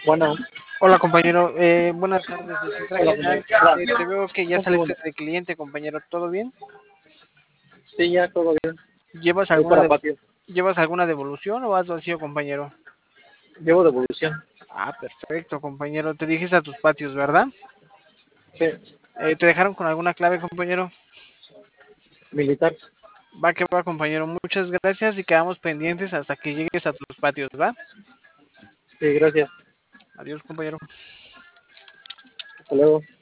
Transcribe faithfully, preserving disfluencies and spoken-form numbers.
Bueno, Hola compañero, eh, buenas tardes de Central hola, General. compañero. Hola. Eh, te veo que ya Un saliste segundo. de cliente, compañero. ¿Todo bien? Sí, ya todo bien. ¿Llevas Voy alguna para de- patio. llevas alguna devolución o vas vacío, compañero? Llevo devolución. Ah, perfecto, compañero. Te dijiste a tus patios, ¿verdad? Sí, Eh, ¿te dejaron con alguna clave, compañero? militar. Va que va, compañero. Muchas gracias y quedamos pendientes hasta que llegues a tus patios, ¿va? Sí, gracias. Adiós, compañero. Hasta luego.